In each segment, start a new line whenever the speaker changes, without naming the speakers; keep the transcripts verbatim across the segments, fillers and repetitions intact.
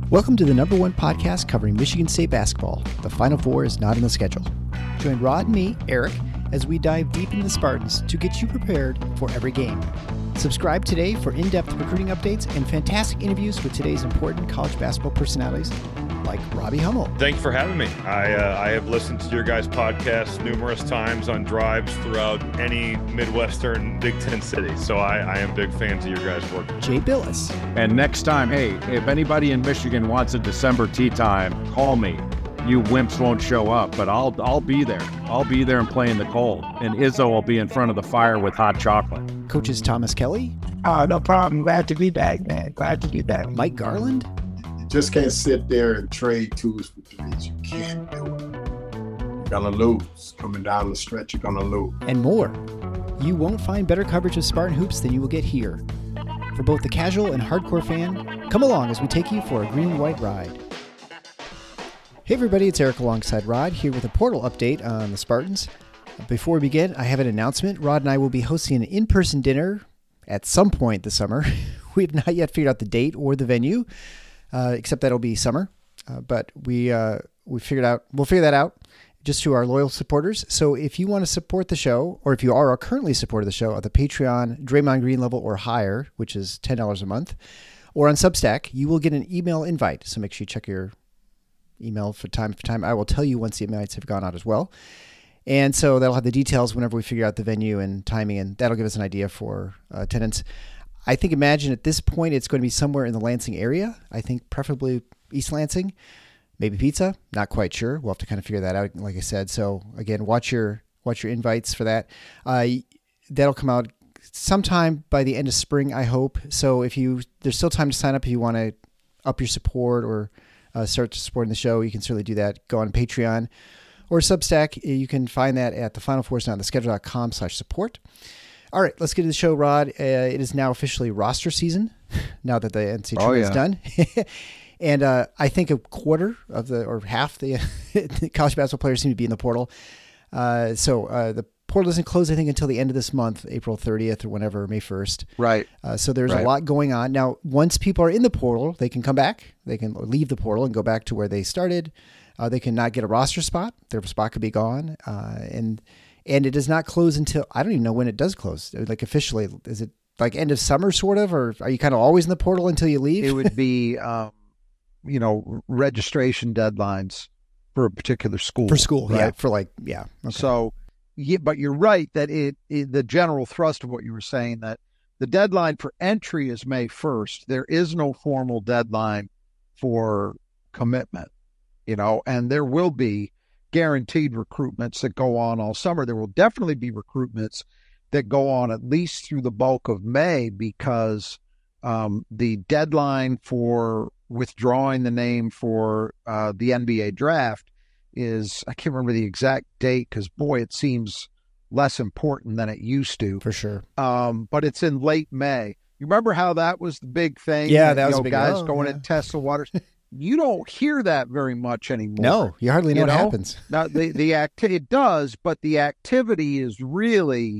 Welcome to the number one podcast covering Michigan State basketball. The Final Four is not on the schedule. Join Rod and me, Eric, as we dive deep into the Spartans to get you prepared for every game. Subscribe today for in-depth recruiting updates and fantastic interviews with today's important college basketball personalities like Robbie Hummel.
Thanks for having me. I uh, I have listened to your guys' podcast numerous times on drives throughout any Midwestern Big Ten city, so I, I am big fans of your guys' work.
Jay Billis.
And next time, hey, if anybody in Michigan wants a December tea time, call me. You wimps won't show up, but I'll I'll be there. I'll be there and play in the cold. And Izzo will be in front of the fire with hot chocolate.
Coaches Thomas Kelly.
Oh, no problem. Glad to be back, man. Glad to be back.
Mike Garland.
You just can't sit there and trade twos for threes. You can't do it. You're gonna lose. Coming down the stretch, you're gonna lose.
And more. You won't find better coverage of Spartan hoops than you will get here. For both the casual and hardcore fan, come along as we take you for a green and white ride. Hey everybody, it's Eric alongside Rod here with a portal update on the Spartans. Before we begin, I have an announcement. Rod and I will be hosting an in-person dinner at some point this summer. We have not yet figured out the date or the venue, uh, except that it'll be summer. Uh, but we uh, we figured out we'll figure that out just to our loyal supporters. So if you want to support the show, or if you are currently supporting the show at the Patreon Draymond Green level or higher, which is ten dollars a month, or on Substack, you will get an email invite. So make sure you check your email for time for time. I will tell you once the invites have gone out as well. And so that'll have the details whenever we figure out the venue and timing, and that'll give us an idea for uh, attendance. I think, imagine at this point, it's going to be somewhere in the Lansing area. I think preferably East Lansing, maybe pizza. Not quite sure. We'll have to kind of figure that out, like I said. So again, watch your watch your invites for that. Uh, that'll come out sometime by the end of spring, I hope. So if you, there's still time to sign up if you want to up your support or uh, start supporting the show. You can certainly do that. Go on Patreon or Substack. You can find that at the final four is not on the schedule dot com slash support. All right, let's get to the show, Rod. Uh, it is now officially roster season now that the N C double A oh, tournament yeah. is done. And uh, I think a quarter of the, or half the, the college basketball players seem to be in the portal. Uh, so uh, the portal doesn't close, I think, until the end of this month, April thirtieth or whenever, May first.
Right.
Uh, so there's
right.
a lot going on. Now, once people are in the portal, they can come back. They can leave the portal and go back to where they started. Uh, they can not get a roster spot. Their spot could be gone. Uh, and and it does not close until, I don't even know when it does close. Like officially, is it like end of summer sort of, or are you kind of always in the portal until you leave?
It would be, um, you know, registration deadlines for a particular school.
For school,
right?
yeah. For like, yeah. Okay.
So, yeah, but you're right that it, it, the general thrust of what you were saying, that the deadline for entry is May first. There is no formal deadline for commitment, you know, and there will be guaranteed recruitments that go on all summer. There will definitely be recruitments that go on at least through the bulk of May, because um, the deadline for withdrawing the name for uh, the N B A draft is, I can't remember the exact date because, boy, it seems less important than it used to.
For sure.
Um, but it's in late May. You remember how that was the big thing?
Yeah, that
you
was
know,
a big
guys
oh,
going
yeah.
to test the waters. You don't hear that very much anymore.
No, you hardly know,
you know?
what happens.
Now, the, the act it does, but the activity is really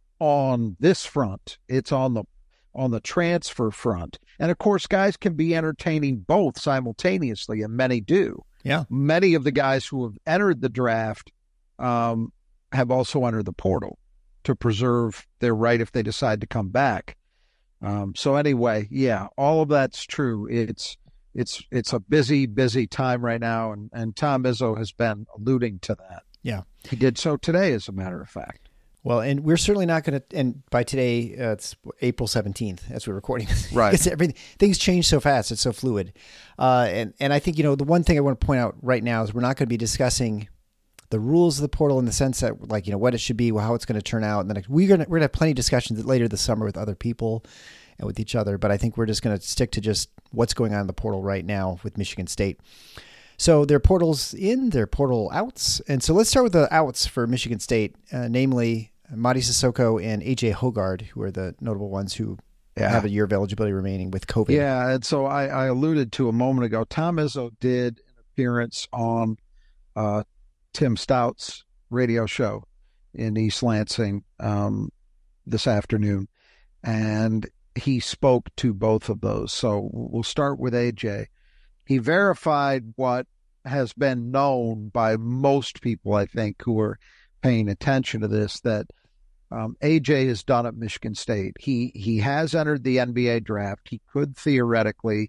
on this front. It's on the on the transfer front. And, of course, guys can be entertaining both simultaneously, and many do.
Yeah.
Many of the guys who have entered the draft um, have also entered the portal to preserve their right if they decide to come back. Um, so anyway, yeah, all of that's true. It's it's it's a busy, busy time right now, and, and Tom Izzo has been alluding to that.
Yeah.
He did so today, as a matter of fact.
Well, and we're certainly not going to, and by today, uh, it's April seventeenth as we're recording.
Right.
Because everything, things change so fast. It's so fluid. Uh, and, and I think, you know, the one thing I want to point out right now is we're not going to be discussing the rules of the portal in the sense that, like, you know, what it should be, how it's going to turn out. And then we're going to, we're going to have plenty of discussions later this summer with other people and with each other. But I think we're just going to stick to just what's going on in the portal right now with Michigan State. So there are portals in, there are portal outs. And so let's start with the outs for Michigan State, uh, namely Mady Sissoko and A J Hoggard, who are the notable ones who yeah. have a year of eligibility remaining with COVID.
Yeah, and so I, I alluded to a moment ago, Tom Izzo did an appearance on uh, Tim Stout's radio show in East Lansing um, this afternoon, and he spoke to both of those. So we'll start with A J. he verified what has been known by most people, I think, who are paying attention to this, that um, A J is done at Michigan State. He he has entered the N B A draft. He could theoretically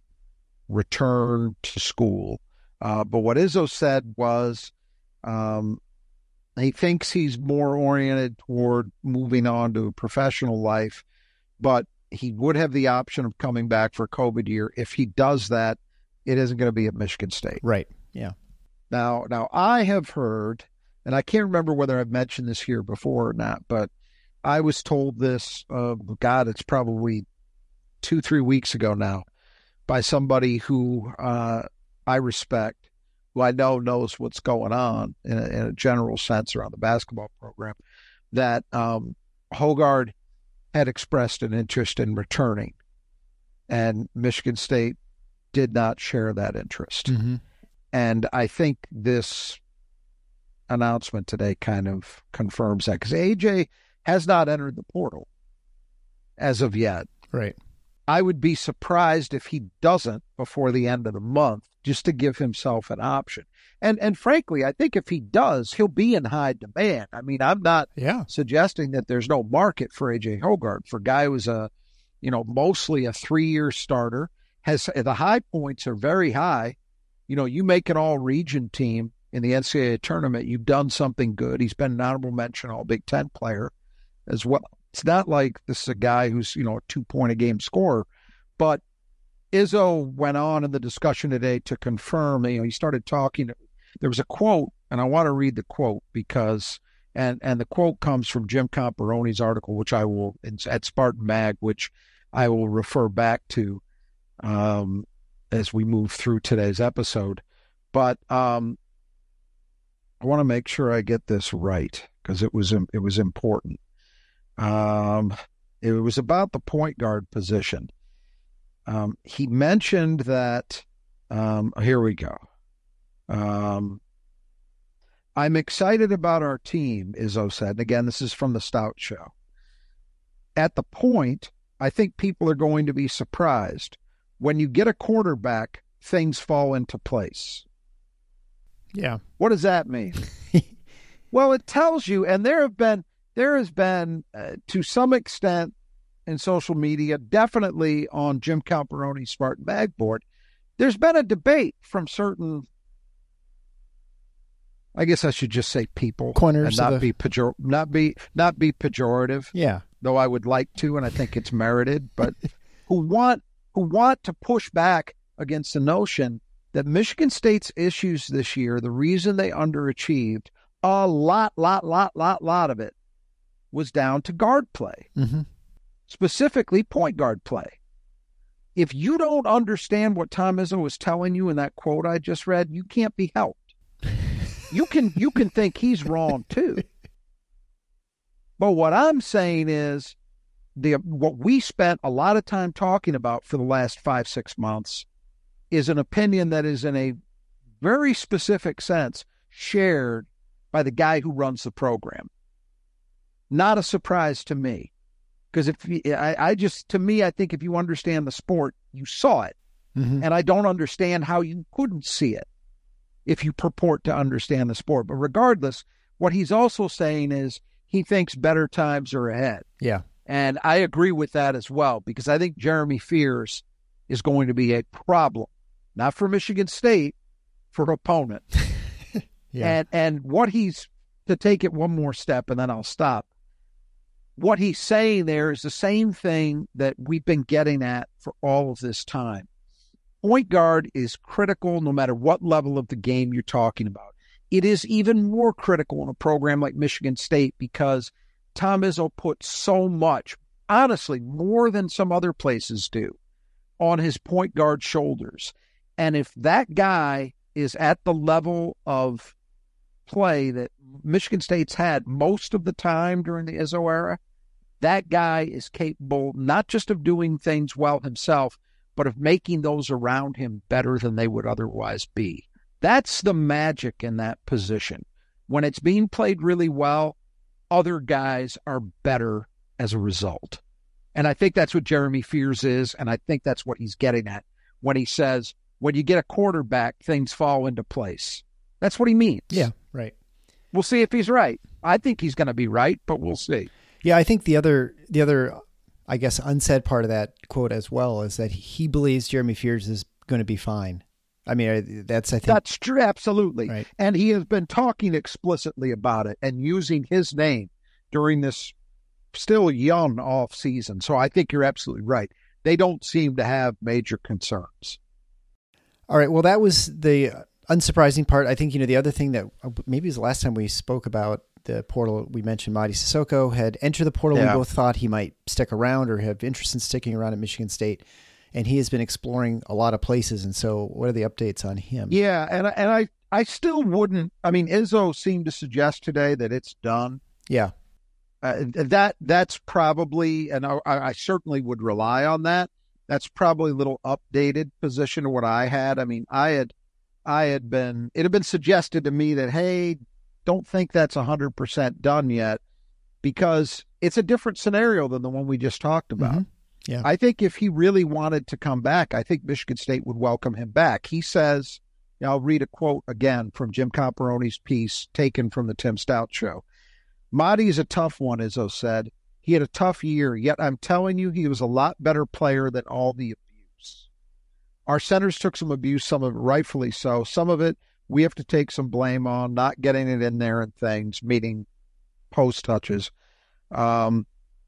return to school. Uh, but what Izzo said was um, he thinks he's more oriented toward moving on to a professional life, but he would have the option of coming back for COVID year. If he does that, it isn't going to be at Michigan State.
Right. Yeah.
Now, now I have heard, and I can't remember whether I've mentioned this here before or not, but I was told this, uh, God, it's probably two, three weeks ago now, by somebody who uh, I respect, who I know knows what's going on in a, in a general sense around the basketball program, that um, Hoggard had expressed an interest in returning, and Michigan State did not share that interest.
Mm-hmm.
And I think this announcement today kind of confirms that, because A J has not entered the portal as of yet.
Right.
I would be surprised if he doesn't before the end of the month, just to give himself an option. And and frankly, I think if he does, he'll be in high demand. I mean, I'm not
yeah.
suggesting that there's no market for A J Hoggard. For a guy who's a, you know, mostly a three-year starter, has the high points are very high. You know, you make an all-region team in the N C double A tournament, you've done something good. He's been an honorable mention All Big Ten player as well. It's not like this is a guy who's, you know, a two-point-a-game scorer. But Izzo went on in the discussion today to confirm, you know, he started talking. There was a quote, and I want to read the quote because, and and the quote comes from Jim Comparoni's article, which I will, at Spartan Mag, which I will refer back to um, as we move through today's episode. But um, I want to make sure I get this right because it was it was important. Um, it was about the point guard position. Um, he mentioned that, um, here we go. Um, I'm excited about our team, Izzo said. And again, this is from the Stout Show. At the point, I think people are going to be surprised. When you get a quarterback, things fall into place.
Yeah.
What does that mean? Well, it tells you, and there have been, there has been, uh, to some extent in social media, definitely on Jim Comparoni's Spartan Mag board, there's been a debate from certain, I guess I should just say people,
corners,
and not
the...
be pejor- not be not be pejorative.
Yeah,
though I would like to, and I think it's merited, but who want who want to push back against the notion that Michigan State's issues this year, the reason they underachieved, a lot, lot, lot, lot, lot of it was down to guard play,
mm-hmm.
specifically point guard play. If you don't understand what Tom Izzo was telling you in that quote I just read, you can't be helped. You can you can think he's wrong too. But what I'm saying is the what we spent a lot of time talking about for the last five, six months is an opinion that is in a very specific sense shared by the guy who runs the program. Not a surprise to me. Because if I, I just, to me, I think if you understand the sport, you saw it.
Mm-hmm.
And I don't understand how you couldn't see it if you purport to understand the sport. But regardless, what he's also saying is he thinks better times are ahead.
Yeah. And
I agree with that as well, because I think Jeremy Fears is going to be a problem, not for Michigan State, for opponent.
yeah.
And and what he's, to take it one more step and then I'll stop. What he's saying there is the same thing that we've been getting at for all of this time. Point guard is critical no matter what level of the game you're talking about. It is even more critical in a program like Michigan State because Tom Izzo put so much, honestly, more than some other places do, on his point guard shoulders. And if that guy is at the level of play that Michigan State's had most of the time during the Izzo era, that guy is capable not just of doing things well himself, but of making those around him better than they would otherwise be. That's the magic in that position. When it's being played really well, other guys are better as a result. And I think that's what Jeremy Fears is, and I think that's what he's getting at when he says when you get a quarterback, things fall into place. That's what he means.
Yeah, right.
We'll see if he's right. I think he's going to be right, but we'll see.
Yeah, I think the other, the other, I guess, unsaid part of that quote as well is that he believes Jeremy Fears is going to be fine. I mean, that's, I think.
That's true, absolutely.
Right.
And he has been talking explicitly about it and using his name during this still young off season. So I think you're absolutely right. They don't seem to have major concerns.
All right. Well, that was the unsurprising part. I think, you know, the other thing that maybe was the last time we spoke about the portal, we mentioned Mady Sissoko had entered the portal.
Yeah.
We both thought he might stick around or have interest in sticking around at Michigan State. And he has been exploring a lot of places. And so what are the updates on him?
Yeah. And, and I, I still wouldn't, I mean, Izzo seemed to suggest today that it's done.
Yeah.
Uh, that that's probably, and I, I certainly would rely on that. That's probably a little updated position of what I had. I mean, I had, I had been, it had been suggested to me that, hey, don't think that's a hundred percent done yet, because it's a different scenario than the one we just talked about.
Mm-hmm. Yeah.
I think if he really wanted to come back, I think Michigan State would welcome him back. He says, I'll read a quote again from Jim Comparoni's piece taken from the Tim Stout show. Mady is a tough one, Izzo said. He had a tough year, yet I'm telling you, he was a lot better player than all the abuse. Our centers took some abuse, some of it rightfully so. Some of it we have to take some blame on, not getting it in there and things, meaning post touches. Um,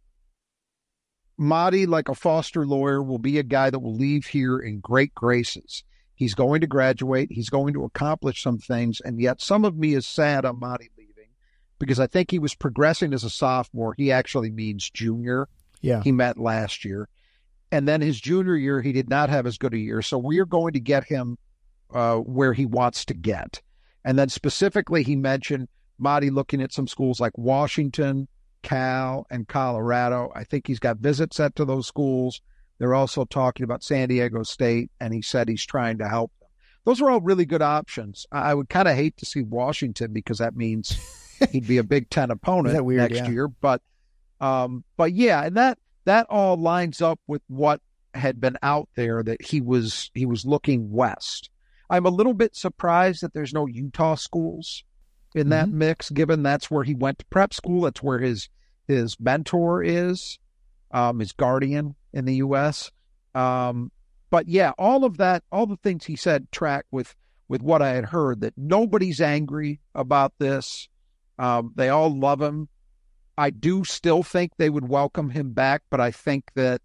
Mady, like a Foster lawyer, will be a guy that will leave here in great graces. He's going to graduate. He's going to accomplish some things, and yet some of me is sad on Mady leaving, because I think he was progressing as a sophomore. He actually means junior.
Yeah.
He met last year. And then his junior year, he did not have as good a year. So we are going to get him uh, where he wants to get. And then specifically, he mentioned Mady looking at some schools like Washington, Cal, and Colorado. I think he's got visits set to those schools. They're also talking about San Diego State, and he said he's trying to help them. Those are all really good options. I would kind of hate to see Washington, because that means he'd be a Big Ten opponent
Isn't that weird?
next
Yeah.
year. But, um, but yeah, and that that all lines up with what had been out there, that he was he was looking west. I'm a little bit surprised that there's no Utah schools in that
Mhm.
mix, given that's where he went to prep school. That's where his his mentor is, um, his guardian in the U S. Um, but yeah, all of that, all the things he said track with with what I had heard, that nobody's angry about this. Um, they all love him. I do still think they would welcome him back, but I think that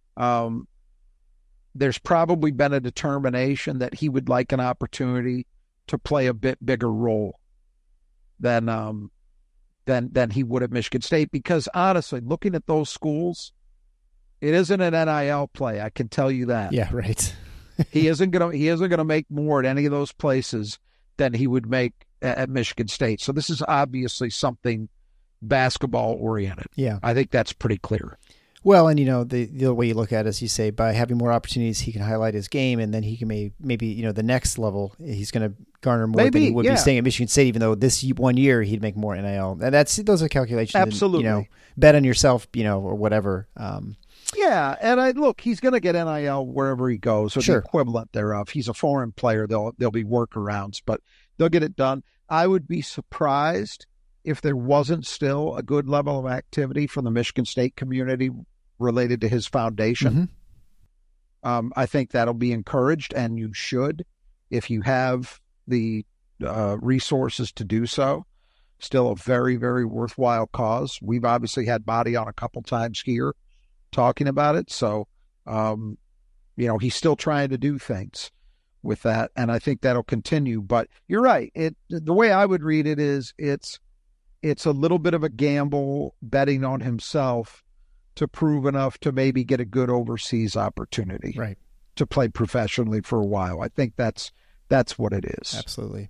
um, there's probably been a determination that he would like an opportunity to play a bit bigger role than um, than than he would at Michigan State. Because honestly, looking at those schools, it isn't an N I L play. I can tell you that.
Yeah. Right.
he isn't gonna he isn't gonna make more at any of those places than he would make at, at Michigan State. So this is obviously something basketball oriented.
Yeah.
I think that's pretty clear.
Well, and you know, the the way you look at it, as you say, by having more opportunities, he can highlight his game, and then he can may, maybe, you know, the next level, he's going to garner more
Maybe,
than he would
yeah.
be staying at Michigan State, even though this one year he'd make more N I L. And that's, those are calculations.
Absolutely.
And, you know, bet on yourself, you know, or whatever. Um,
Yeah, and I look, he's going to get N I L wherever he goes, or
Sure.
the equivalent thereof. He's a foreign player. There'll there'll be workarounds, but they'll get it done. I would be surprised if there wasn't still a good level of activity from the Michigan State community related to his foundation.
Mhm.
Um, I think that'll be encouraged, and you should, if you have the uh, resources to do so. Still a very, very worthwhile cause. We've obviously had Mady on a couple times here talking about it. So, um, you know, he's still trying to do things with that, and I think that'll continue. But you're right. It the way I would read it is it's it's a little bit of a gamble, betting on himself to prove enough to maybe get a good overseas opportunity,
right.
to play professionally for a while. I think that's that's what it is.
Absolutely.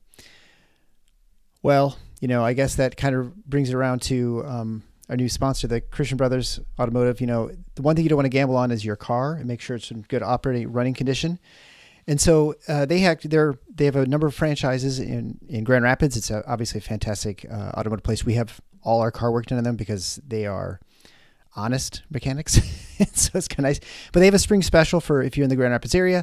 Well, you know, I guess that kind of brings it around to um, our new sponsor, the Christian Brothers Automotive. You know, the one thing you don't want to gamble on is your car, and make sure it's in good operating running condition. And so uh, they have they're, they have a number of franchises in, in Grand Rapids. It's a, obviously a fantastic uh, automotive place. We have all our car work done on them because they are honest mechanics. So it's kind of nice. But they have a spring special for if you're in the Grand Rapids area.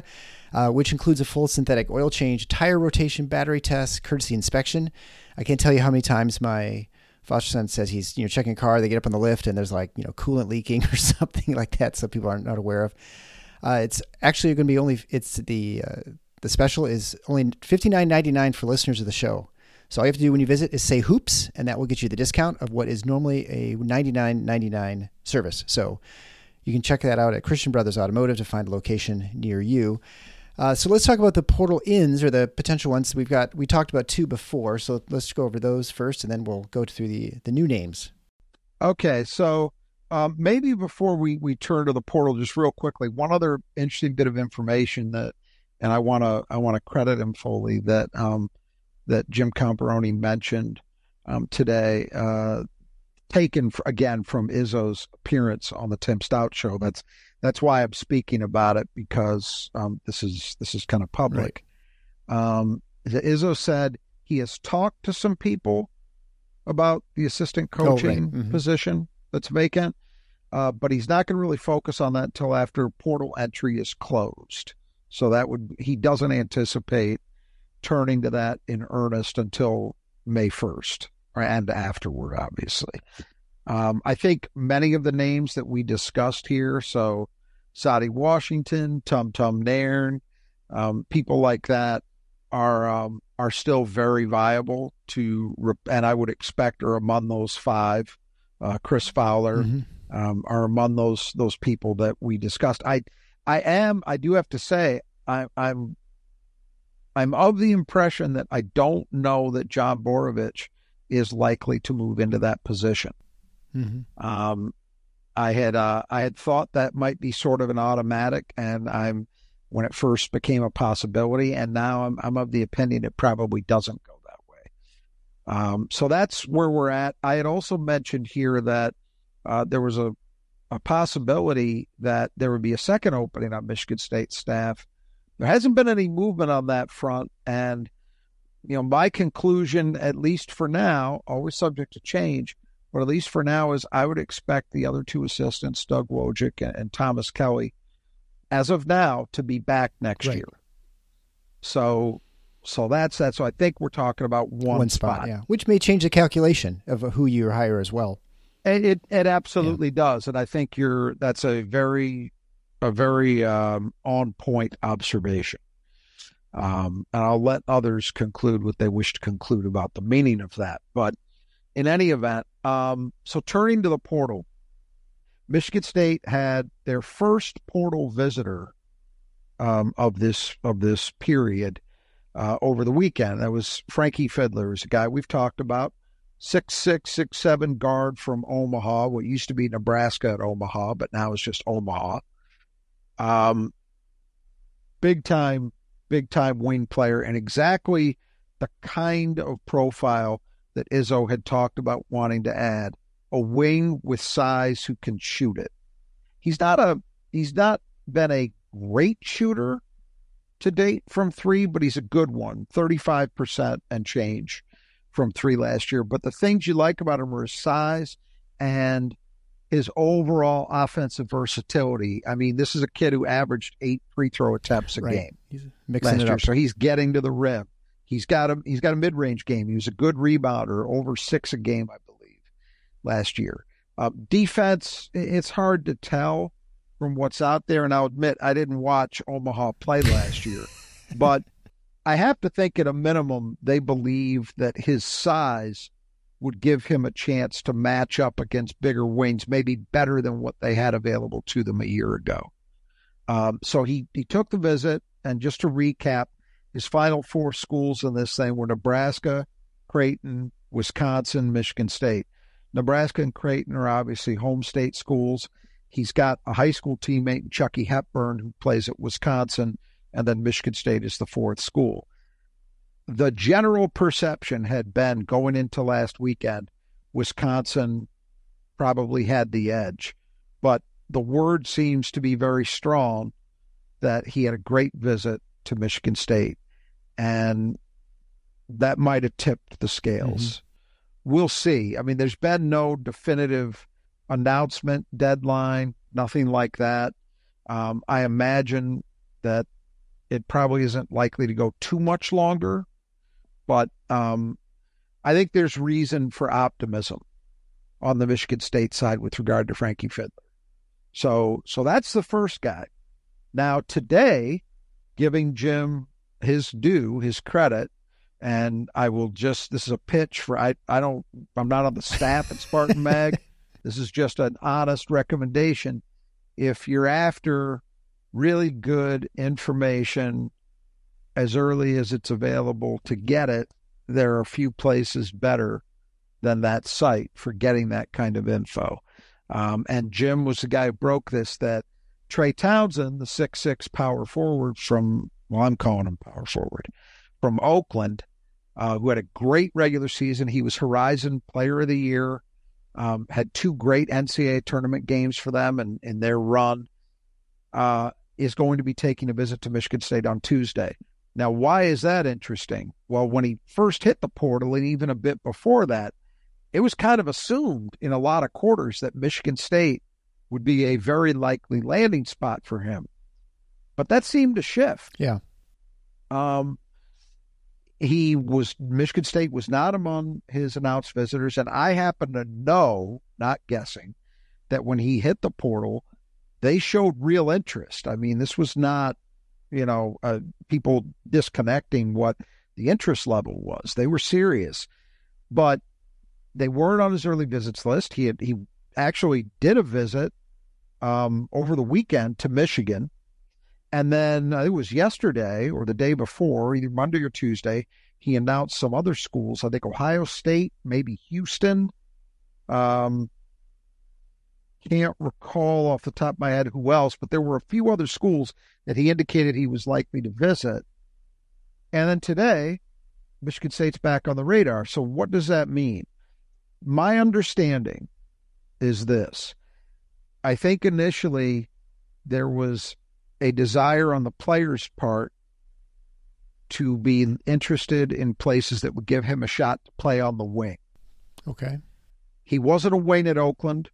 uh, which includes a full synthetic oil change, tire rotation, battery test, courtesy inspection. I can't tell you how many times my foster son says he's, you know, checking a car, they get up on the lift and there's like, you know, coolant leaking or something like that. So people aren't not aware of. Uh, it's actually going to be only, it's the, uh, the special is only fifty-nine ninety-nine for listeners of the show. So all you have to do when you visit is say hoops, and that will get you the discount of what is normally a ninety-nine ninety-nine service. So you can check that out at Christian Brothers Automotive to find a location near you. Uh, so let's talk about the portal ins, or the potential ones. We've got, we talked about two before, so let's go over those first, and then we'll go through the, the new names.
Okay, so um, maybe before we, we turn to the portal, just real quickly, one other interesting bit of information that, and I want to I want to credit him fully, that um, that Jim Comparoni mentioned um, today, uh, taken for, again from Izzo's appearance on the Tim Stout Show. That's that's why I'm speaking about it, because um, this is this is kind of public. Right. Um, Izzo said he has talked to some people about the assistant coaching oh, right. mm-hmm. position that's vacant, uh, but he's not going to really focus on that until after portal entry is closed. So that would, he doesn't anticipate turning to that in earnest until May first, and afterward, obviously. Um, I think many of the names that we discussed here, so Sadie Washington, Tum Tum Nairn, um, people like that are um, are still very viable to, and I would expect are among those five. Uh, Chris Fowler mm-hmm. um, are among those those people that we discussed. I I am I do have to say I, I'm I'm of the impression that I don't know that John Borovich is likely to move into that position. Mm-hmm. Um, I had uh, I had thought that might be sort of an automatic, and I'm when it first became a possibility, and now I'm I'm of the opinion it probably doesn't go that way. Um, so that's where we're at. I had also mentioned here that uh, there was a a possibility that there would be a second opening on Michigan State staff. There hasn't been any movement on that front, and you know my conclusion, at least for now, always subject to change, but at least for now, is I would expect the other two assistants, Doug Wojcik and, and Thomas Kelly, as of now, to be back next right. year. So, so that's that. So I think we're talking about one,
one spot, spot, yeah, which may change the calculation of who you hire as well.
It it, it absolutely yeah. does, and I think you're that's a very a very um, on point observation. Um, and I'll let others conclude what they wish to conclude about the meaning of that. But in any event, um, so turning to the portal, Michigan State had their first portal visitor um, of this of this period uh, over the weekend. That was Frankie Fiddler, who's a guy we've talked about, six six, six seven guard from Omaha, what used to be Nebraska at Omaha, but now it's just Omaha. Um, big time, big time wing player, and exactly the kind of profile that Izzo had talked about wanting to add, a wing with size who can shoot it. He's not a he's not been a great shooter to date from three, but he's a good one, thirty-five percent and change from three last year. But the things you like about him are his size and his overall offensive versatility. I mean, this is a kid who averaged eight free throw attempts a right. game
he's mixing
last
it
year,
up.
so he's getting to the rim. He's got a he's got a mid range game. He was a good rebounder, over six a game, I believe, last year. Uh, defense, it's hard to tell from what's out there, and I'll admit I didn't watch Omaha play last year, but I have to think at a minimum they believe that his size would give him a chance to match up against bigger wings, maybe better than what they had available to them a year ago. Um, so he, he took the visit, and just to recap, his final four schools in this thing were Nebraska, Creighton, Wisconsin, Michigan State. Nebraska and Creighton are obviously home state schools. He's got a high school teammate, Chucky Hepburn, who plays at Wisconsin, and then Michigan State is the fourth school. The general perception had been going into last weekend, Wisconsin probably had the edge, but the word seems to be very strong that he had a great visit to Michigan State, and that might have tipped the scales. Mm-hmm. We'll see. I mean, there's been no definitive announcement, deadline, nothing like that. Um, I imagine that it probably isn't likely to go too much longer, but um, I think there's reason for optimism on the Michigan State side with regard to Frankie Fidler. So, so that's the first guy. Now today, giving Jim his due, his credit, and I will just, this is a pitch for, I, I don't, I'm not on the staff at Spartan Mag. This is just an honest recommendation. If you're after really good information as early as it's available to get it, there are a few places better than that site for getting that kind of info. Um, and Jim was the guy who broke this, that Trey Townsend, the six six power forward from, well, I'm calling him power forward, from Oakland, uh, who had a great regular season. He was Horizon Player of the Year, um, had two great N C double A tournament games for them in, in their run, uh, is going to be taking a visit to Michigan State on Tuesday. Now, why is that interesting? Well, when he first hit the portal, and even a bit before that, it was kind of assumed in a lot of quarters that Michigan State would be a very likely landing spot for him. But that seemed to shift.
Yeah.
Um, he was, Michigan State was not among his announced visitors, and I happen to know, not guessing, that when he hit the portal, they showed real interest. I mean, this was not, you know, uh, people disconnecting what the interest level was. They were serious, but they weren't on his early visits list. He had, he actually did a visit um, over the weekend to Michigan. And then uh, it was yesterday or the day before, either Monday or Tuesday, he announced some other schools. I think Ohio State, maybe Houston. Um, can't recall off the top of my head who else, but there were a few other schools that he indicated he was likely to visit. And then today, Michigan State's back on the radar. So what does that mean? My understanding is this. I think initially there was a desire on the player's part to be interested in places that would give him a shot to play on the wing.
Okay.
He wasn't a wing at Oakland.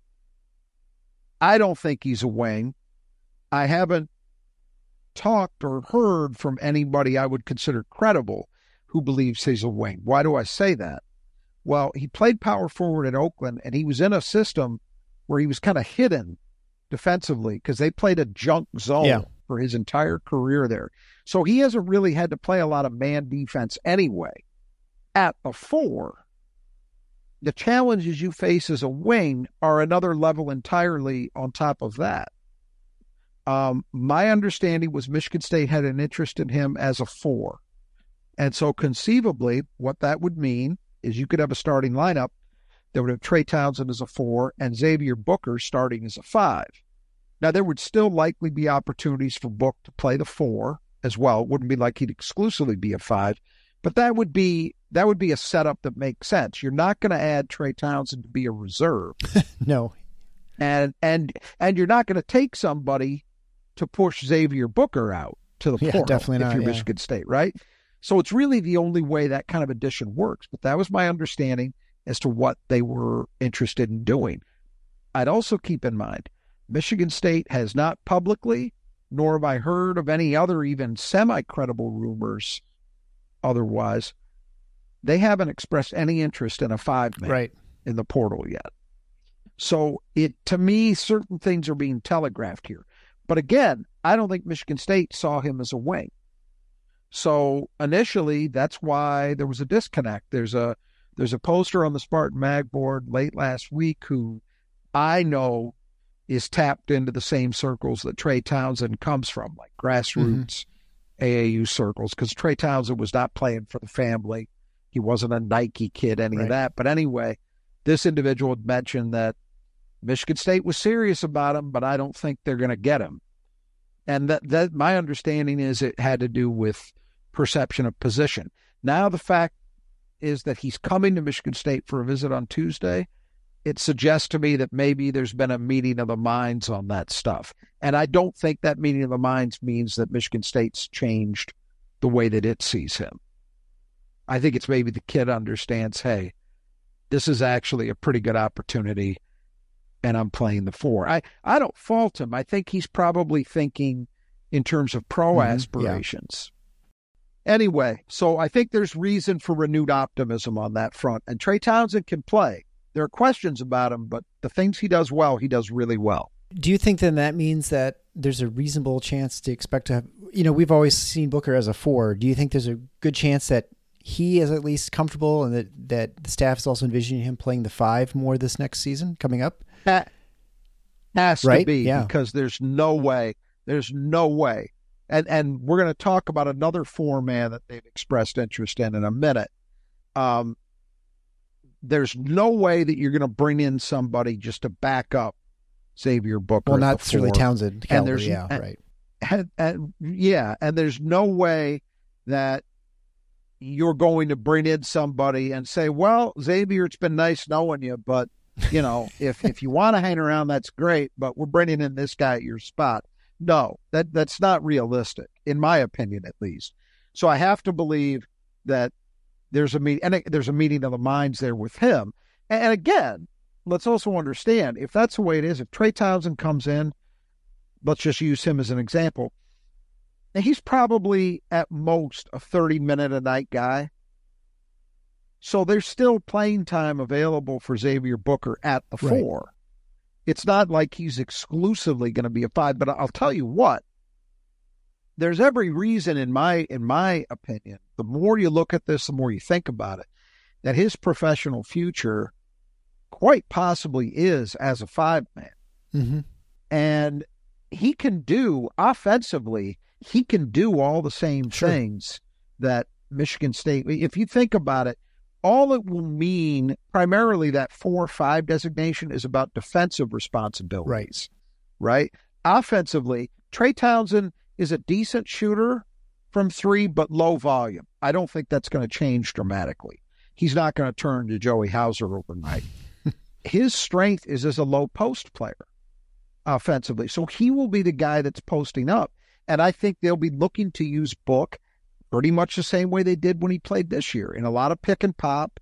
I don't think he's a wing. I haven't talked or heard from anybody I would consider credible who believes he's a wing. Why do I say that? Well, he played power forward at Oakland, and he was in a system where he was kind of hidden defensively because they played a junk zone
yeah.
for his entire career there. So he hasn't really had to play a lot of man defense anyway. At the four, the challenges you face as a wing are another level entirely on top of that. Um, my understanding was Michigan State had an interest in him as a four. And so conceivably, what that would mean is you could have a starting lineup that would have Trey Townsend as a four and Xavier Booker starting as a five. Now, there would still likely be opportunities for Book to play the four as well. It wouldn't be like he'd exclusively be a five, but that would be that would be a setup that makes sense. You're not going to add Trey Townsend to be a reserve.
No.
And and and you're not going to take somebody to push Xavier Booker out to the
yeah,
portal
definitely
if
not,
you're
yeah.
Michigan State, right? So it's really the only way that kind of addition works. But that was my understanding as to what they were interested in doing. I'd also keep in mind, Michigan State has not publicly, nor have I heard of any other even semi-credible rumors otherwise, they haven't expressed any interest in a five-man
right.
in the portal yet. So it, to me, certain things are being telegraphed here. But again, I don't think Michigan State saw him as a wing. So initially, that's why there was a disconnect. There's a there's a poster on the Spartan Mag board late last week who I know is tapped into the same circles that Trey Townsend comes from, like grassroots mm-hmm. A A U circles, because Trey Townsend was not playing for the family. He wasn't a Nike kid, any right. of that. But anyway, this individual had mentioned that Michigan State was serious about him, but I don't think they're going to get him. And that, that my understanding is it had to do with perception of position. Now the fact is that he's coming to Michigan State for a visit on Tuesday. It suggests to me that maybe there's been a meeting of the minds on that stuff. And I don't think that meeting of the minds means that Michigan State's changed the way that it sees him. I think it's maybe the kid understands, hey, this is actually a pretty good opportunity, and I'm playing the four. I, I don't fault him. I think he's probably thinking in terms of pro
Mhm,
aspirations. Anyway, so I think there's reason for renewed optimism on that front. And Trey Townsend can play. There are questions about him, but the things he does well, he does really well.
Do you think then that means that there's a reasonable chance to expect to have, you know, we've always seen Booker as a four. Do you think there's a good chance that he is at least comfortable and that, that the staff is also envisioning him playing the five more this next season coming up?
That has
Right?
to be
Yeah.
because there's no way, there's no way. And and we're going to talk about another four man that they've expressed interest in in a minute. Um, there's no way that you're going to bring in somebody just to back up Xavier Booker.
Well,
at
not
the
certainly
four.
Townsend.
And
Caliber,
there's-
yeah,
and-
right.
And, and yeah, and there's no way that you're going to bring in somebody and say, well, Xavier, it's been nice knowing you, but, you know, if, if you want to hang around, that's great, but we're bringing in this guy at your spot. No, that that's not realistic, in my opinion, at least. So I have to believe that there's a meet, and it, there's a meeting of the minds there with him. And, and again, let's also understand, if that's the way it is, if Trey Townsend comes in, let's just use him as an example, and he's probably at most a thirty minute a night guy. So there's still playing time available for Xavier Booker at the
Right.
four. It's not like he's exclusively going to be a five, but I'll tell you what, there's every reason in my in my opinion, the more you look at this, the more you think about it, that his professional future quite possibly is as a five man.
Mm-hmm.
And he can do offensively, he can do all the same
Sure.
things that Michigan State, if you think about it, all it will mean, primarily that four five designation, is about defensive responsibilities, right? Offensively, Trey Townsend is a decent shooter from three, but low volume. I don't think that's going to change dramatically. He's not going to turn to Joey Hauser overnight. His strength is as a low post player offensively. So he will be the guy that's posting up. And I think they'll be looking to use Book pretty much the same way they did when he played this year, in a lot of pick and pop,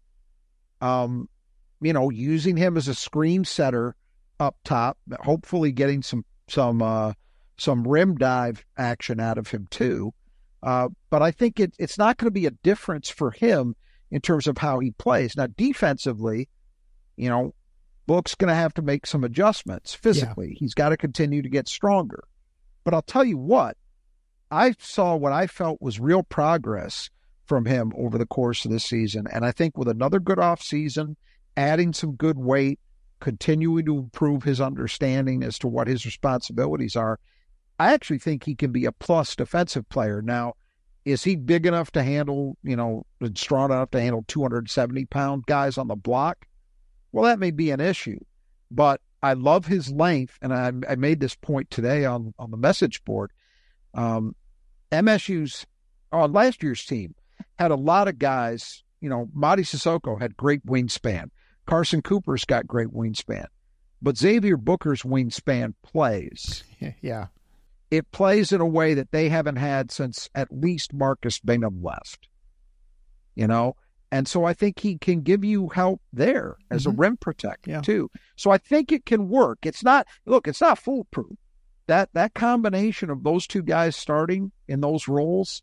um, you know, using him as a screen setter up top, hopefully getting some some uh, some rim dive action out of him too. Uh, but I think it, it's not going to be a difference for him in terms of how he plays. Now, defensively, you know, Book's going to have to make some adjustments physically. Yeah. He's got to continue to get stronger. But I'll tell you what, I saw what I felt was real progress from him over the course of this season. And I think with another good off season, adding some good weight, continuing to improve his understanding as to what his responsibilities are, I actually think he can be a plus defensive player. Now, is he big enough to handle, you know, and strong enough to handle two hundred seventy pound guys on the block? Well, that may be an issue, but I love his length. And I, I made this point today on, on the message board. Um, M S U's, on last year's team, had a lot of guys, you know, Mady Sissoko had great wingspan. Carson Cooper's got great wingspan. But Xavier Booker's wingspan plays.
Yeah.
It plays in a way that they haven't had since at least Marcus Bingham left. You know? And so I think he can give you help there as mm-hmm. a rim protector,
yeah.
too. So I think it can work. It's not, look, it's not foolproof. That that combination of those two guys starting in those roles,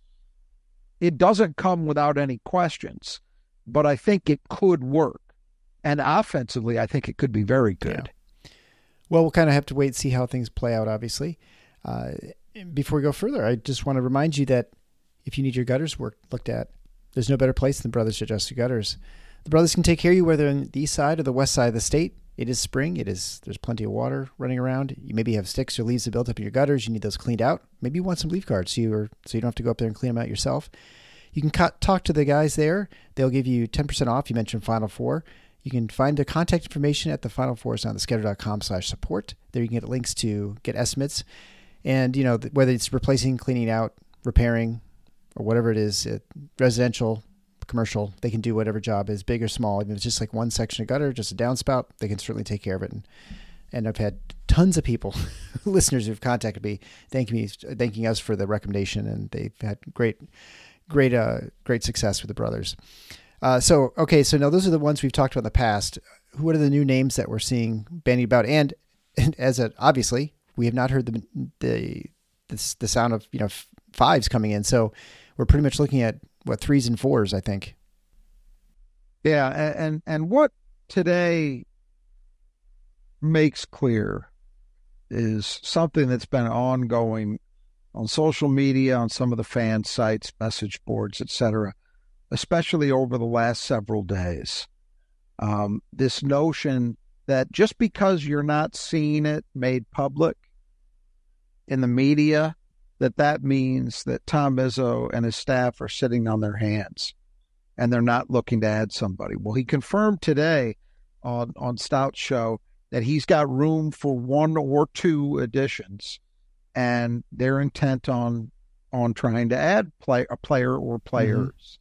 it doesn't come without any questions. But I think it could work. And offensively, I think it could be very good.
Yeah. Well, we'll kind of have to wait and see how things play out, obviously. Uh, before we go further, I just want to remind you that if you need your gutters work looked at, there's no better place than Brothers to Adjust Your Gutters. The Brothers can take care of you whether on the east side or the west side of the state. It is spring. It is. There's plenty of water running around. You maybe have sticks or leaves that built up in your gutters. You need those cleaned out. Maybe you want some leaf guards so you, are, so you don't have to go up there and clean them out yourself. You can cut, talk to the guys there. They'll give you ten percent off. You mentioned Final Four. You can find the contact information at the Final Four on the schedule dot com slash support. There you can get links to get estimates. And, you know, whether it's replacing, cleaning out, repairing, or whatever it is, it, residential, commercial, they can do whatever job is big or small. Even if it's just like one section of gutter, just a downspout, they can certainly take care of it. And, and I've had tons of people, listeners who've contacted me, thanking me, thanking us for the recommendation, and they've had great, great, uh, great success with the Brothers. Uh, so, okay, so now those are the ones we've talked about in the past. Who are the new names that we're seeing bandied about? And, and as a, obviously, we have not heard the the this, the sound of, you know, f- fives coming in. So we're pretty much looking at what threes and fours, I think.
Yeah. And, and, and what today makes clear is something that's been ongoing on social media, on some of the fan sites, message boards, et cetera, especially over the last several days. Um, this notion that just because you're not seeing it made public in the media, that that means that Tom Izzo and his staff are sitting on their hands and they're not looking to add somebody. Well, he confirmed today on, on Stout's show that he's got room for one or two additions, and they're intent on on trying to add play a player or players.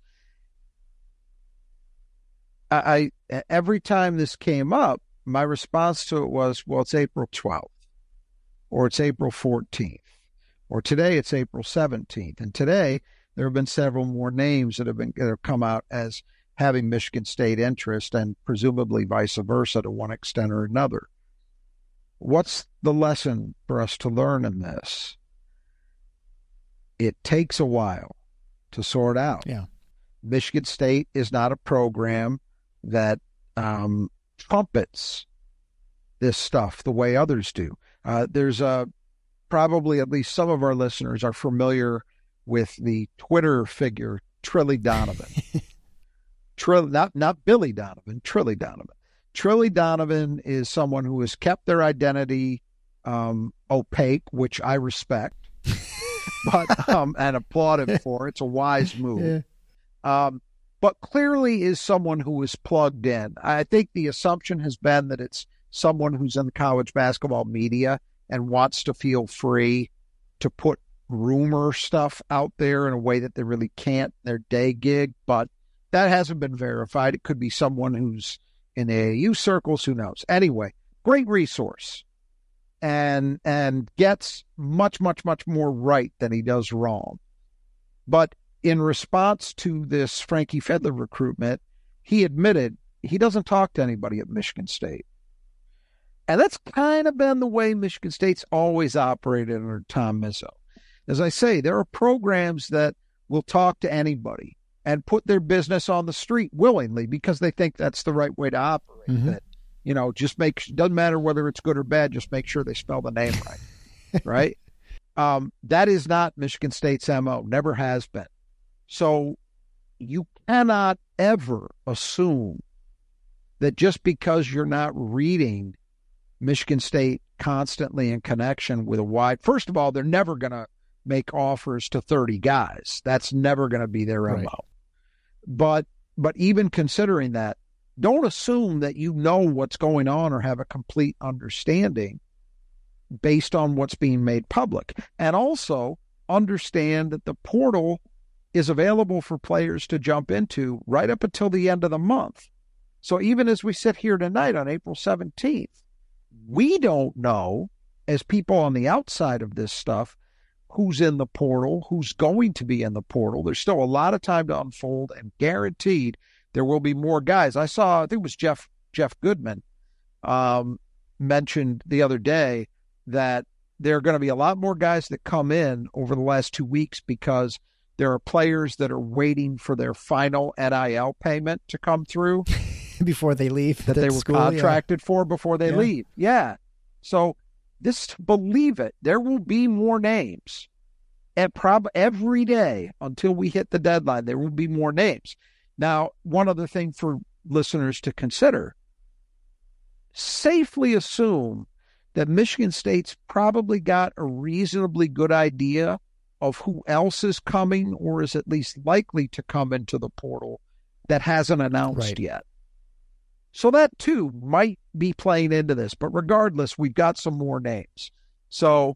Mm-hmm. I, I every time this came up, my response to it was, well, it's April twelfth, or it's April fourteenth, or today it's April seventeenth. And today there have been several more names that have been that have come out as having Michigan State interest, and presumably vice versa to one extent or another. What's the lesson for us to learn in this? It takes a while to sort out.
Yeah.
Michigan State is not a program that um, trumpets this stuff the way others do. Uh, there's a probably at least some of our listeners are familiar with the Twitter figure Trilly Donovan. Trill, not not Billy Donovan, Trilly Donovan. Trilly Donovan is someone who has kept their identity um, opaque, which I respect, but um, and applaud him for. It's a wise move. Yeah. Um, but clearly is someone who is plugged in. I think the assumption has been that it's someone who's in the college basketball media and wants to feel free to put rumor stuff out there in a way that they really can't, their day gig, but that hasn't been verified. It could be someone who's in A A U circles, who knows? Anyway, great resource, and and gets much, much, much more right than he does wrong. But in response to this Frankie Fedler recruitment, he admitted he doesn't talk to anybody at Michigan State. And that's kind of been the way Michigan State's always operated under Tom Izzo. As I say, there are programs that will talk to anybody and put their business on the street willingly because they think that's the right way to operate. Mm-hmm. That, you know, just make, doesn't matter whether it's good or bad, just make sure they spell the name right. Right? Um, that is not Michigan State's M O, never has been. So you cannot ever assume that just because you're not reading Michigan State constantly in connection with a wide, first of all, they're never going to make offers to thirty guys. That's never going to be their M O. Right. But but even considering that, don't assume that you know what's going on or have a complete understanding based on what's being made public. And also understand that the portal is available for players to jump into right up until the end of the month. So even as we sit here tonight on April seventeenth, we don't know, as people on the outside of this stuff, who's in the portal, who's going to be in the portal. There's still a lot of time to unfold, and guaranteed there will be more guys. I saw, I think it was Jeff Jeff Goodman um, mentioned the other day that there are going to be a lot more guys that come in over the last two weeks because there are players that are waiting for their final N I L payment to come through.
Before they leave.
That they were
school,
contracted
yeah.
for before they
yeah.
leave. Yeah. So this, believe it, there will be more names. And prob- every day until we hit the deadline, there will be more names. Now, one other thing for listeners to consider, safely assume that Michigan State's probably got a reasonably good idea of who else is coming or is at least likely to come into the portal that hasn't announced right. yet. So that, too, might be playing into this. But regardless, we've got some more names. So,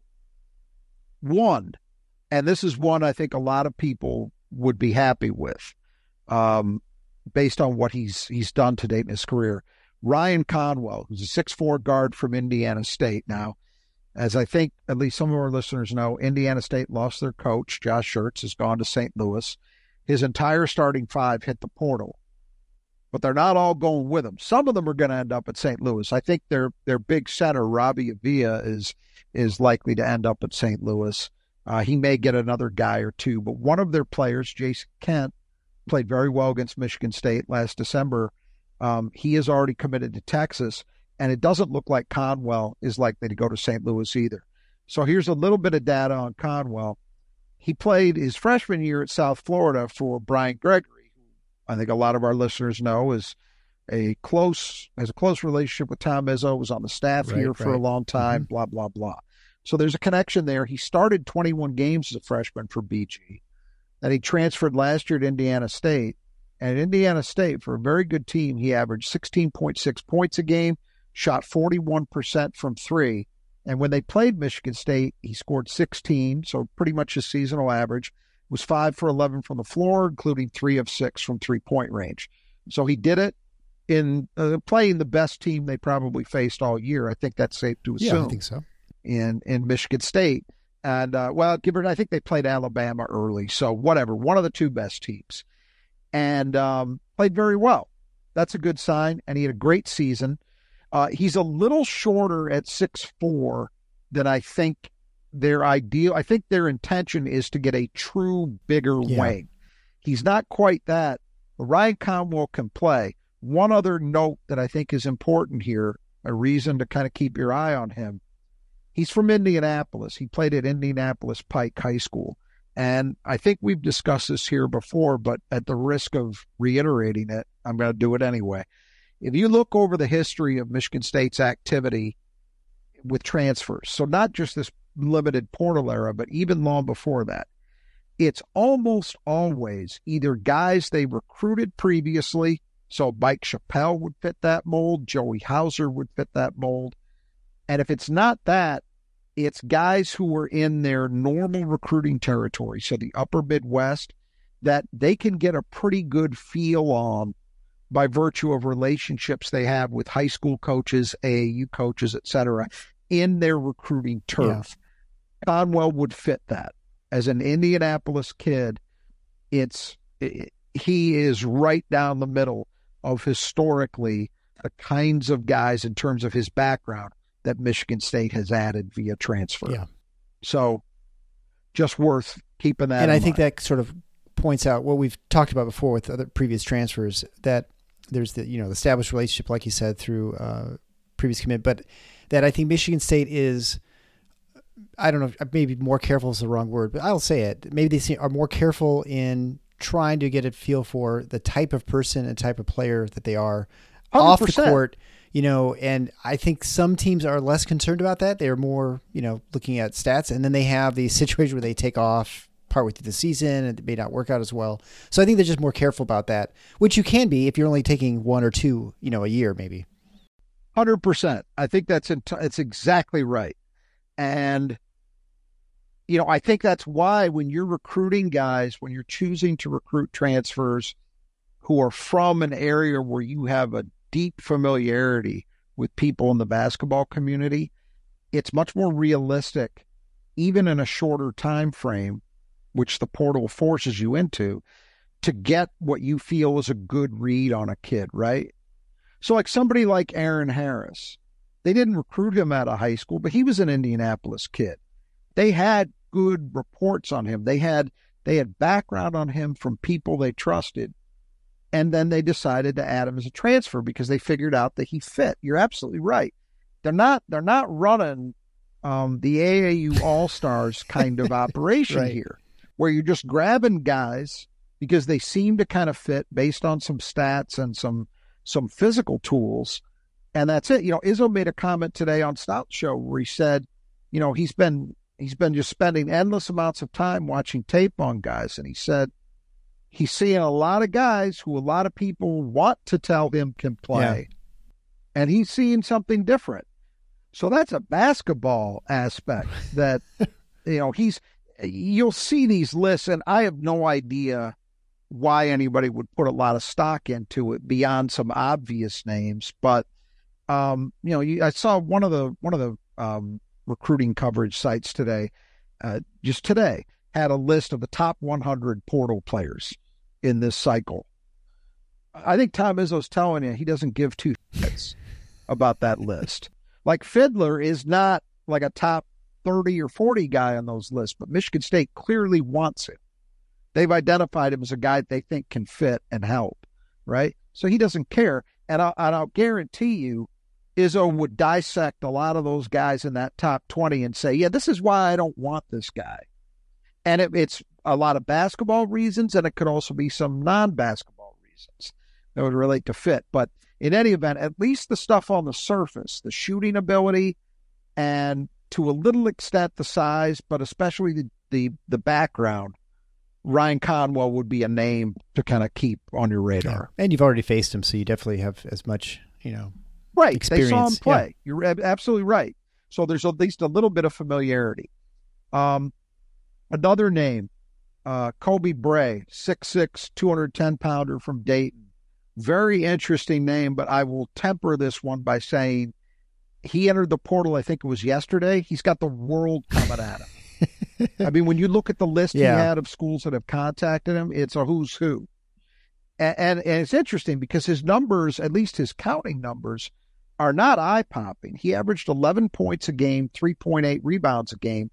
one, and this is one I think a lot of people would be happy with, um, based on what he's he's done to date in his career. Ryan Conwell, who's a six foot four guard from Indiana State. Now, as I think at least some of our listeners know, Indiana State lost their coach. Josh Schertz has gone to Saint Louis. His entire starting five hit the portal. But they're not all going with him. Some of them are going to end up at Saint Louis. I think their their big center, Robbie Avila, is is likely to end up at Saint Louis. Uh, he may get another guy or two, but one of their players, Jason Kent, played very well against Michigan State last December. Um, he is already committed to Texas, and it doesn't look like Conwell is likely to go to Saint Louis either. So here's a little bit of data on Conwell. He played his freshman year at South Florida for Brian Gregory, who I think a lot of our listeners know is a close has a close relationship with Tom Izzo, was on the staff
Right,
here for
right.
a long time,
Mm-hmm.
blah, blah, blah. So there's a connection there. He started twenty-one games as a freshman for B G. Then he transferred last year to Indiana State. And at Indiana State, for a very good team, he averaged sixteen point six points a game, shot forty-one percent from three. And when they played Michigan State, he scored sixteen, so pretty much his seasonal average. Was five for eleven from the floor, including three of six from three-point range. So he did it in uh, playing the best team they probably faced all year. I think that's safe to assume.
Yeah, I think so.
In, in Michigan State. And, uh, well, give it, I think they played Alabama early. So whatever, one of the two best teams. And um, played very well. That's a good sign. And he had a great season. Uh, he's a little shorter at six foot four than I think their ideal. I think their intention is to get a true bigger
Yeah.
wing. He's not quite that. But Ryan Conwell can play. One other note that I think is important here, a reason to kind of keep your eye on him. He's from Indianapolis. He played at Indianapolis Pike High School. And I think we've discussed this here before, but at the risk of reiterating it, I'm going to do it anyway. If you look over the history of Michigan State's activity with transfers, so not just this limited portal era, but even long before that, it's almost always either guys they recruited previously, so Mike Chappelle would fit that mold, Joey Hauser would fit that mold, and if it's not that, it's guys who were in their normal recruiting territory, so the upper Midwest, that they can get a pretty good feel on by virtue of relationships they have with high school coaches, A A U coaches, et cetera, in their recruiting turf. Yeah. Conwell would fit that. As an Indianapolis kid, it's it, he is right down the middle of historically the kinds of guys in terms of his background that Michigan State has added via transfer.
Yeah.
So just worth keeping that
And
in
I think
mind.
that sort of points out what we've talked about before with other previous transfers, that there's the, you know, the established relationship, like you said, through uh, previous commit, but that I think Michigan State is, I don't know, maybe more careful is the wrong word, but I'll say it. Maybe they are more careful in trying to get a feel for the type of person and type of player that they are one hundred percent off the court, you know, and I think some teams are less concerned about that. They're more, you know, looking at stats, and then they have the situation where they take off partway through the season and it may not work out as well. So I think they're just more careful about that, which you can be if you're only taking one or two, you know, a year maybe.
one hundred percent. I think that's it's exactly right. And, you know, I think that's why when you're recruiting guys, when you're choosing to recruit transfers who are from an area where you have a deep familiarity with people in the basketball community, it's much more realistic, even in a shorter time frame, which the portal forces you into, to get what you feel is a good read on a kid, right? So like somebody like Aaron Harris, they didn't recruit him out of high school, but he was an Indianapolis kid. They had good reports on him. They had they had background on him from people they trusted. And then they decided to add him as a transfer because they figured out that he fit. You're absolutely right. They're not they're not running um, the A A U All-Stars kind of operation
Right.
here, where you're just grabbing guys because they seem to kind of fit based on some stats and some some physical tools. And that's it. You know, Izzo made a comment today on Stout Show where he said, you know, he's been he's been just spending endless amounts of time watching tape on guys. And he said he's seeing a lot of guys who a lot of people want to tell him can play. Yeah. And he's seeing something different. So that's a basketball aspect that, you know, he's, you'll see these lists, and I have no idea why anybody would put a lot of stock into it beyond some obvious names. But, um, you know, you, I saw one of the, one of the um, recruiting coverage sites today, uh, just today, had a list of the top one hundred portal players in this cycle. I think Tom Izzo's telling you he doesn't give two shits about that list. Like Fiddler is not like a top thirty or forty guy on those lists, but Michigan State clearly wants him. They've identified him as a guy they think can fit and help, right? So he doesn't care. And I'll, and I'll guarantee you, Izzo would dissect a lot of those guys in that top twenty and say, yeah, this is why I don't want this guy. And it, it's a lot of basketball reasons, and it could also be some non-basketball reasons that would relate to fit. But in any event, at least the stuff on the surface, the shooting ability, and to a little extent the size, but especially the, the, the background, Ryan Conwell would be a name to kind of keep on your radar.
Yeah. And you've already faced him, so you definitely have as much, you know,
right.
experience.
They saw him play.
Yeah.
You're absolutely right. So there's at least a little bit of familiarity. Um, another name, uh, Kobe Bray, six six, two hundred ten pounder from Dayton. Very interesting name, but I will temper this one by saying he entered the portal, I think it was yesterday. He's got the world coming at him. I mean, when you look at the list yeah. he had of schools that have contacted him, it's a who's who. And, and, and it's interesting because his numbers, at least his counting numbers, are not eye-popping. He averaged eleven points a game, three point eight rebounds a game.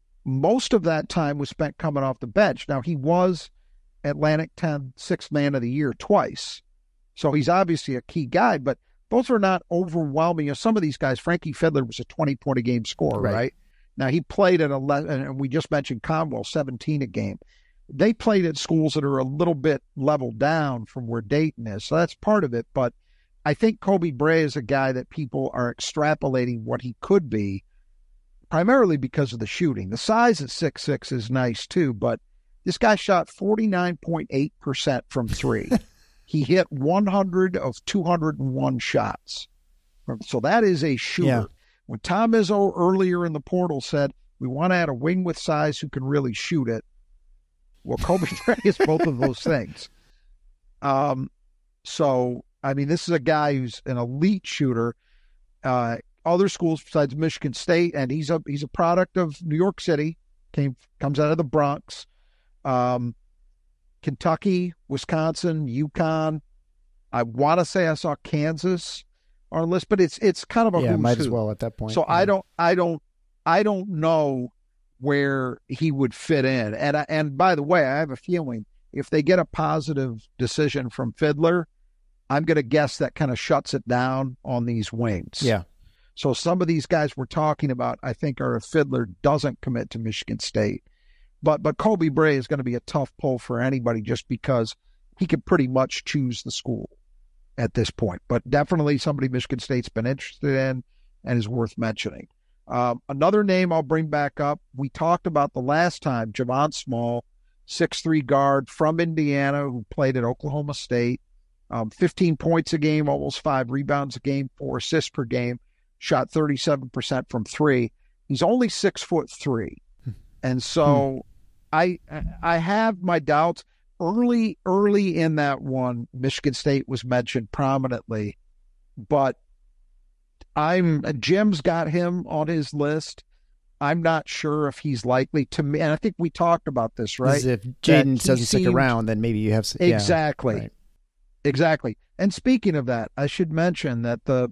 Most of that time was spent coming off the bench. Now, he was Atlantic ten Sixth Man of the Year twice. So he's obviously a key guy, but those are not overwhelming. You know, some of these guys, Frankie Fiddler was a twenty-point-a-game scorer, right. right? Now, he played at eleven, and we just mentioned Conwell, seventeen a game. They played at schools that are a little bit leveled down from where Dayton is, so that's part of it. But I think Kobe Bray is a guy that people are extrapolating what he could be, primarily because of the shooting. The size at six six is nice, too, but this guy shot forty-nine point eight percent from three. He hit one hundred of two hundred one shots. So that is a shooter. Yeah. When Tom Izzo earlier in the portal said, we want to add a wing with size who can really shoot it, well, Kobe Bray is both of those things. Um, so, I mean, this is a guy who's an elite shooter. Uh, other schools besides Michigan State, and he's a he's a product of New York City, came comes out of the Bronx. Um, Kentucky, Wisconsin, UConn. I want to say I saw Kansas on the list, but it's it's kind of a
yeah,
who's
might
who.
as well at that point.
So
yeah.
I don't I don't I don't know where he would fit in. And I, and by the way, I have a feeling if they get a positive decision from Fiddler, I'm going to guess that kind of shuts it down on these wings.
Yeah.
So some of these guys we're talking about, I think, are if Fiddler doesn't commit to Michigan State. But but Kobe Bray is going to be a tough pull for anybody just because he could pretty much choose the school at this point. But definitely somebody Michigan State's been interested in and is worth mentioning. Um, another name I'll bring back up, we talked about the last time, Javon Small, six three guard from Indiana who played at Oklahoma State, um, fifteen points a game, almost five rebounds a game, four assists per game, shot thirty-seven percent from three. He's only six foot three. And so hmm. I I have my doubts. Early, early in that one, Michigan State was mentioned prominently, but I'm Jim's got him on his list. I'm not sure if he's likely to me. And I think we talked about this, right?
If Jaden doesn't stick seemed, around, then maybe you have some,
exactly,
yeah, right.
exactly. And speaking of that, I should mention that the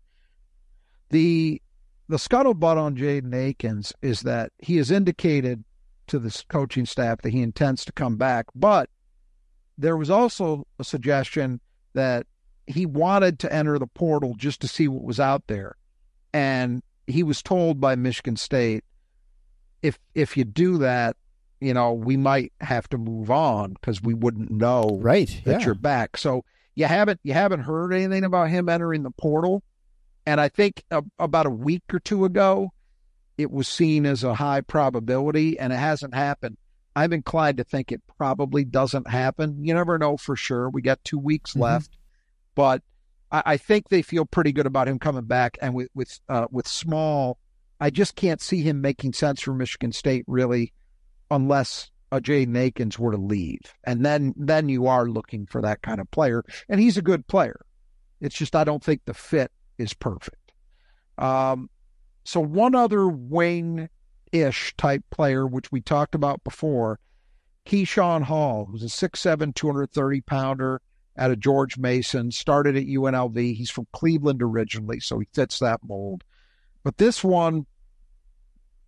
the the scuttlebutt on Jaden Akins is that he has indicated to the coaching staff that he intends to come back, but there was also a suggestion that he wanted to enter the portal just to see what was out there. And he was told by Michigan State, if if you do that, you know, we might have to move on because we wouldn't know
right,
that
yeah.
you're back. So you haven't you haven't heard anything about him entering the portal. And I think a, about a week or two ago, it was seen as a high probability, and it hasn't happened. I'm inclined to think it probably doesn't happen. You never know for sure. We got two weeks mm-hmm. left. But I, I think they feel pretty good about him coming back. And with with uh, with Small, I just can't see him making sense for Michigan State, really, unless a Jaden Akins were to leave. And then, then you are looking for that kind of player. And he's a good player. It's just I don't think the fit is perfect. Um, so one other wing-ish type player, which we talked about before, Keyshawn Hall, who's a six seven, two hundred thirty pounder out of George Mason, started at U N L V. He's from Cleveland originally, so he fits that mold. But this one,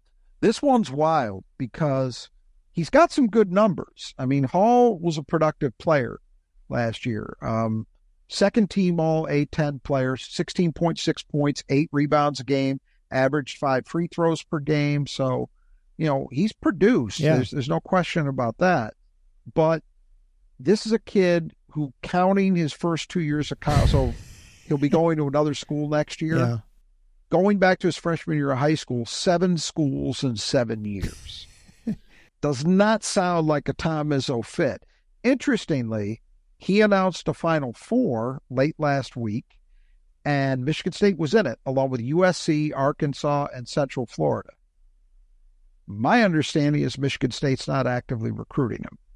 This one's wild because he's got some good numbers. I mean, Hall was a productive player last year. Um, second team all A ten players, sixteen point six points, eight rebounds a game, averaged five free throws per game. So, you know, he's produced.
Yeah.
There's, there's no question about that. But this is a kid who, counting his first two years of college, so he'll be going to another school next year.
Yeah.
Going back to his freshman year of high school, seven schools in seven years. Does not sound like a Tom Izzo fit. Interestingly, he announced a Final Four late last week, and Michigan State was in it, along with U S C, Arkansas, and Central Florida. My understanding is Michigan State's not actively recruiting him.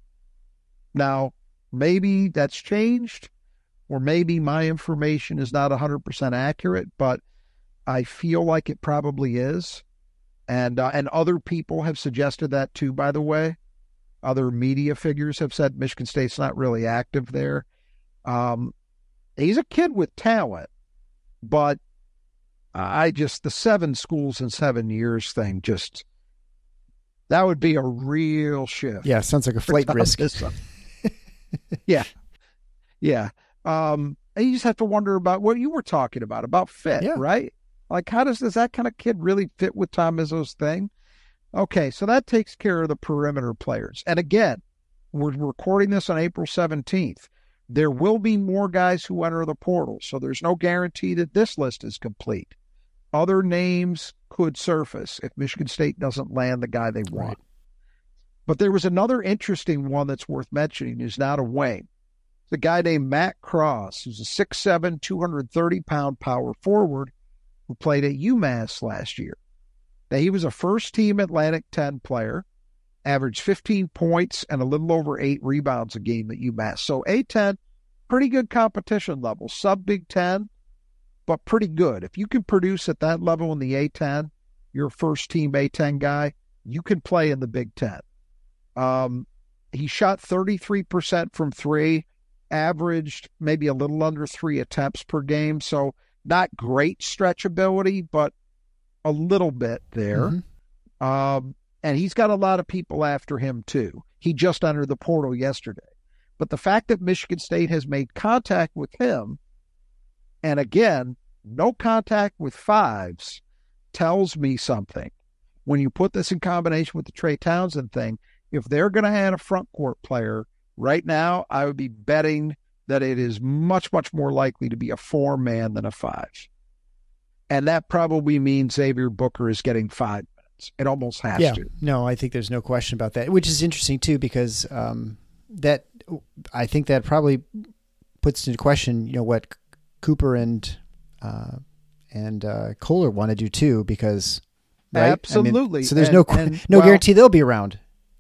Now, maybe that's changed, or maybe my information is not one hundred percent accurate, but I feel like it probably is. And uh, and other people have suggested that too, by the way. Other media figures have said Michigan State's not really active there. Um, he's a kid with talent, but I just, the seven schools in seven years thing, just, that would be a real shift.
Yeah, sounds like a flight risk.
yeah. Yeah. Um, and you just have to wonder about what you were talking about, about fit,
Yeah.
right? Like, how does, does that kind of kid really fit with Tom Izzo's thing? Okay, so that takes care of the perimeter players. And again, we're recording this on April seventeenth. There will be more guys who enter the portal, so there's no guarantee that this list is complete. Other names could surface if Michigan State doesn't land the guy they want.
Right.
But there was another interesting one that's worth mentioning who's not a Wayne. It's a guy named Matt Cross, who's a six seven, two hundred thirty pound power forward who played at UMass last year. Now, he was a first-team Atlantic ten player, averaged fifteen points and a little over eight rebounds a game at UMass. So A ten, pretty good competition level. Sub-Big Ten, but pretty good. If you can produce at that level in the A ten, you're a first-team A ten guy, you can play in the Big Ten. Um, he shot thirty-three percent from three, averaged maybe a little under three attempts per game. So not great stretchability, but a little bit there.
Mm-hmm.
Um, and he's got a lot of people after him too. He just entered the portal yesterday. But the fact that Michigan State has made contact with him, and again, no contact with fives, tells me something. When you put this in combination with the Trey Townsend thing, if they're going to add a front court player, right now, I would be betting that it is much, much more likely to be a four man than a five. And that probably means Xavier Booker is getting five minutes. It almost has
yeah.
to.
No, I think there's no question about that, which is interesting too, because um, that I think that probably puts into question, you know, what Cooper and uh, and uh, Kohler want to do too, because right?
Absolutely.
I mean, so there's
and,
no
and,
no
well,
guarantee they'll be around.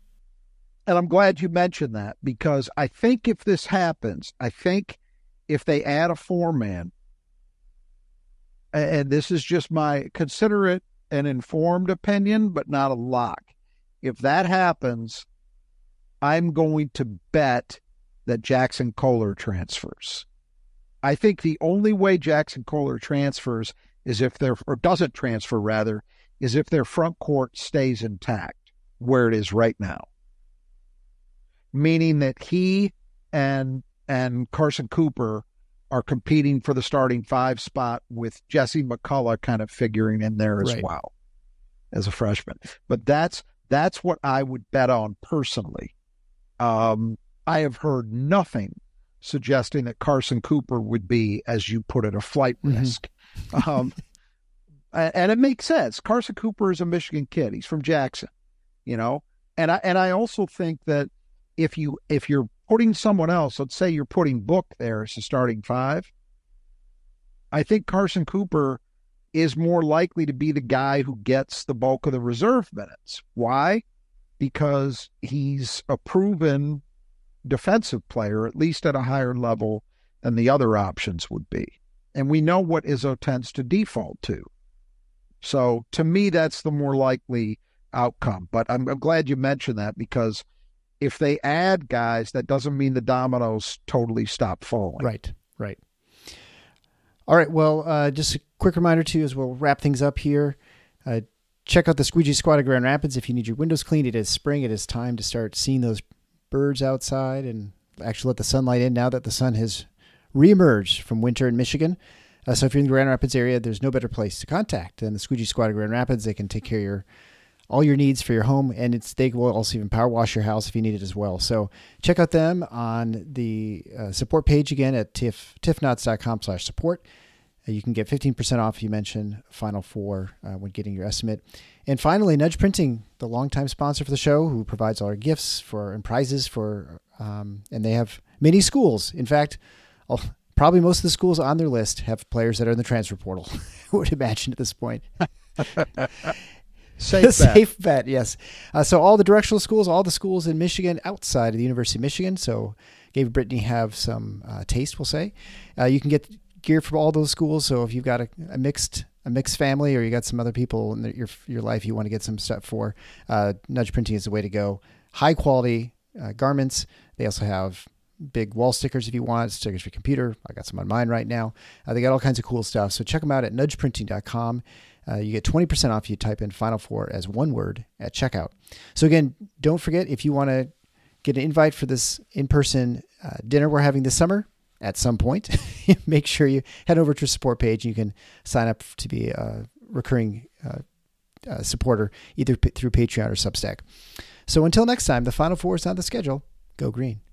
And I'm glad you mentioned that, because I think if this happens, I think if they add a four man, and this is just my, consider it an informed opinion, but not a lock. If that happens, I'm going to bet that Jackson Kohler transfers. I think the only way Jackson Kohler transfers is if their, or doesn't transfer rather, is if their front court stays intact where it is right now. Meaning that he and and Carson Cooper are competing for the starting five spot with Jesse McCullough kind of figuring in there as
right.
well as a freshman. But that's that's what I would bet on personally. Um, I have heard nothing suggesting that Carson Cooper would be, as you put it, a flight risk. Mm-hmm. um, and it makes sense. Carson Cooper is a Michigan kid. He's from Jackson, you know. And I and I also think that if you if you're putting someone else, let's say you're putting Book there as a starting five, I think Carson Cooper is more likely to be the guy who gets the bulk of the reserve minutes. Why? Because he's a proven defensive player, at least at a higher level than the other options would be. And we know what Izzo tends to default to. So to me, that's the more likely outcome. But I'm, I'm glad you mentioned that, because if they add guys, that doesn't mean the dominoes totally stop falling.
Right, right. All right, well, uh, just a quick reminder, too, as we'll wrap things up here. Uh, check out the Squeegee Squad of Grand Rapids if you need your windows cleaned. It is spring. It is time to start seeing those birds outside and actually let the sunlight in now that the sun has reemerged from winter in Michigan. Uh, so if you're in the Grand Rapids area, there's no better place to contact than the Squeegee Squad of Grand Rapids. They can take care of your all your needs for your home, and it's they will also even power wash your house if you need it as well. So check out them on the uh, support page again at tiff tiffknots dot com slash support. Uh, you can get fifteen percent off if you mention Final Four uh, when getting your estimate. And finally, Nudge Printing, the longtime sponsor for the show, who provides all our gifts for and prizes for, um, and they have many schools. In fact, I'll, probably most of the schools on their list have players that are in the transfer portal. I would imagine at this point.
Safe bet.
Safe bet, yes. Uh, so all the directional schools, all the schools in Michigan outside of the University of Michigan. So Gabe and Brittany have some uh, taste, we'll say. Uh, you can get gear from all those schools. So if you've got a, a mixed a mixed family, or you got some other people in the, your your life you want to get some stuff for, uh, Nudge Printing is the way to go. High quality uh, garments. They also have big wall stickers if you want, stickers for your computer. I got some on mine right now. Uh, they got all kinds of cool stuff. So check them out at nudge printing dot com. Uh, you get twenty percent off if you type in Final Four as one word at checkout. So again, don't forget, if you want to get an invite for this in-person uh, dinner we're having this summer at some point, make sure you head over to our support page. You can sign up to be a recurring uh, uh, supporter either p- through Patreon or Substack. So until next time, the Final Four is on the schedule. Go green.